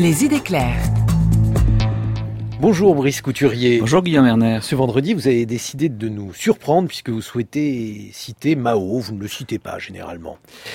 Les idées claires. Bonjour Brice Couturier. Bonjour Guillaume Erner. Ce vendredi, vous avez décidé de nous surprendre puisque vous souhaitez citer Mao. Vous ne le citez pas généralement.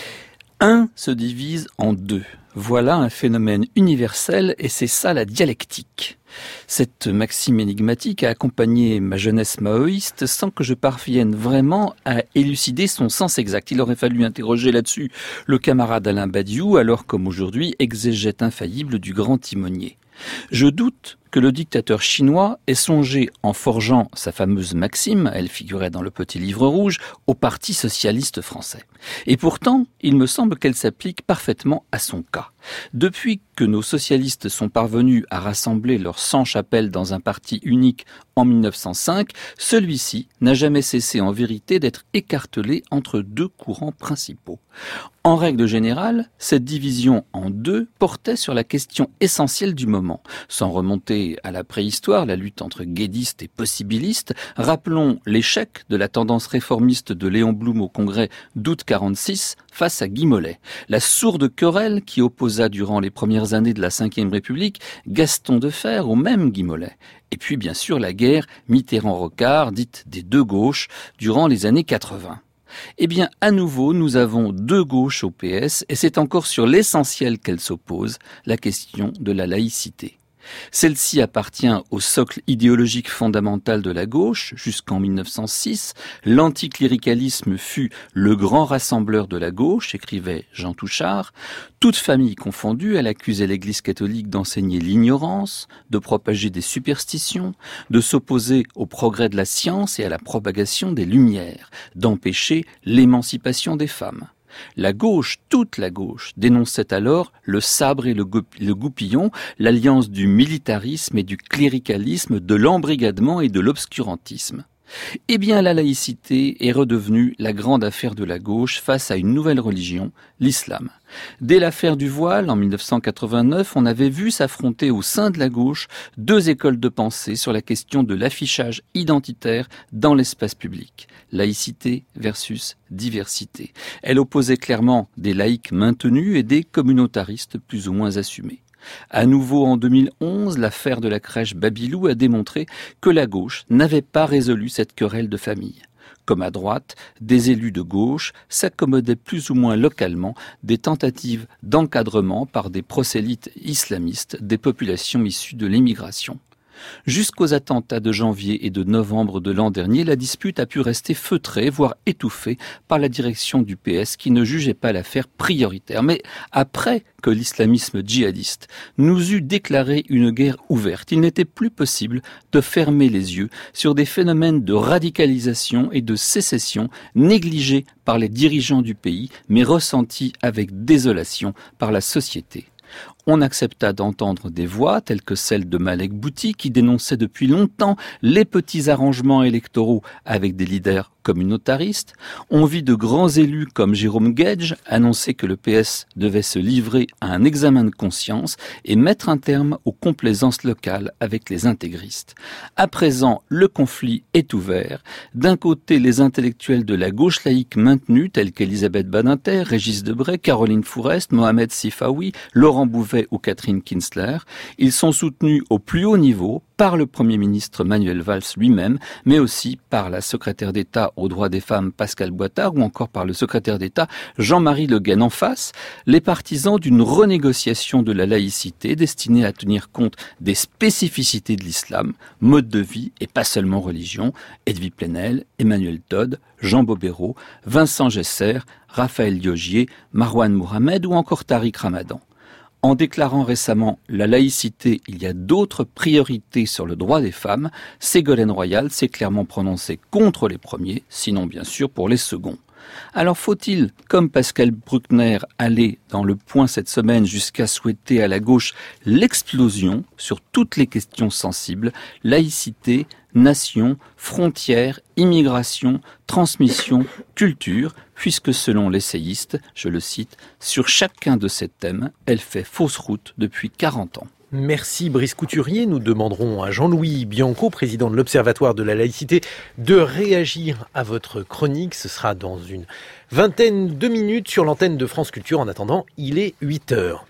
Un se divise en deux. Voilà un phénomène universel et c'est ça la dialectique. Cette maxime énigmatique a accompagné ma jeunesse maoïste sans que je parvienne vraiment à élucider son sens exact. Il aurait fallu interroger là-dessus le camarade Alain Badiou, alors comme aujourd'hui exégète infaillible du grand timonier. Je doute que le dictateur chinois ait songé, en forgeant sa fameuse maxime, elle figurait dans le petit livre rouge, au Parti socialiste français. Et pourtant, il me semble qu'elle s'applique parfaitement à son cas. Depuis que nos socialistes sont parvenus à rassembler leurs 100 chapelles dans un parti unique en 1905, celui-ci n'a jamais cessé en vérité d'être écartelé entre deux courants principaux. En règle générale, cette division en deux portait sur la question essentielle du moment. Sans remonter à la préhistoire, la lutte entre guédistes et possibilistes, rappelons l'échec de la tendance réformiste de Léon Blum au congrès d'août 46 face à Guy Mollet. La sourde querelle qui opposa durant les premières années de la Ve République Gaston Defferre au même Guy Mollet. Et puis bien sûr la guerre Mitterrand-Rocard, dite des deux gauches, durant les années 80. Eh bien, à nouveau, nous avons deux gauches au PS et c'est encore sur l'essentiel qu'elles s'opposent, la question de la laïcité. Celle-ci appartient au socle idéologique fondamental de la gauche. Jusqu'en 1906, l'anticléricalisme fut le grand rassembleur de la gauche, écrivait Jean Touchard. Toute famille confondue, elle accusait l'Église catholique d'enseigner l'ignorance, de propager des superstitions, de s'opposer au progrès de la science et à la propagation des Lumières, d'empêcher l'émancipation des femmes. La gauche, toute la gauche, dénonçait alors le sabre et le goupillon, l'alliance du militarisme et du cléricalisme, de l'embrigadement et de l'obscurantisme. Eh bien, la laïcité est redevenue la grande affaire de la gauche face à une nouvelle religion, l'islam. Dès l'affaire du voile, en 1989, on avait vu s'affronter au sein de la gauche deux écoles de pensée sur la question de l'affichage identitaire dans l'espace public. Laïcité versus diversité. Elle opposait clairement des laïcs maintenus et des communautaristes plus ou moins assumés. À nouveau en 2011, l'affaire de la crèche Babylou a démontré que la gauche n'avait pas résolu cette querelle de famille. Comme à droite, des élus de gauche s'accommodaient plus ou moins localement des tentatives d'encadrement par des prosélytes islamistes des populations issues de l'immigration. Jusqu'aux attentats de janvier et de novembre de l'an dernier, la dispute a pu rester feutrée, voire étouffée par la direction du PS qui ne jugeait pas l'affaire prioritaire. Mais après que l'islamisme djihadiste nous eut déclaré une guerre ouverte, il n'était plus possible de fermer les yeux sur des phénomènes de radicalisation et de sécession négligés par les dirigeants du pays, mais ressentis avec désolation par la société. On accepta d'entendre des voix telles que celle de Malek Bouti qui dénonçait depuis longtemps les petits arrangements électoraux avec des leaders communautaristes. On vit de grands élus comme Jérôme Guedj annoncer que le PS devait se livrer à un examen de conscience et mettre un terme aux complaisances locales avec les intégristes. À présent, le conflit est ouvert. D'un côté, les intellectuels de la gauche laïque maintenus tels qu'Elisabeth Badinter, Régis Debray, Caroline Fourest, Mohamed Sifawi, Laurent Bouvet ou Catherine Kinsler. Ils sont soutenus au plus haut niveau par le Premier ministre Manuel Valls lui-même, mais aussi par la secrétaire d'État aux droits des femmes Pascale Boittard ou encore par le secrétaire d'État Jean-Marie Le Guen. En face, les partisans d'une renégociation de la laïcité destinée à tenir compte des spécificités de l'islam, mode de vie et pas seulement religion, Edwy Plenel, Emmanuel Todd, Jean Bobéro, Vincent Gesser, Raphaël Liogier, Marwan Mohamed ou encore Tariq Ramadan. En déclarant récemment la laïcité, il y a d'autres priorités sur le droit des femmes, Ségolène Royal s'est clairement prononcée contre les premiers, sinon bien sûr pour les seconds. Alors faut-il, comme Pascal Bruckner, aller dans Le Point cette semaine jusqu'à souhaiter à la gauche l'explosion sur toutes les questions sensibles, laïcité, nation, frontières, immigration, transmission, culture, puisque selon l'essayiste, je le cite, sur chacun de ces thèmes, elle fait fausse route depuis 40 ans. Merci Brice Couturier. Nous demanderons à Jean-Louis Bianco, président de l'Observatoire de la laïcité, de réagir à votre chronique. Ce sera dans une vingtaine de minutes sur l'antenne de France Culture. En attendant, il est 8h.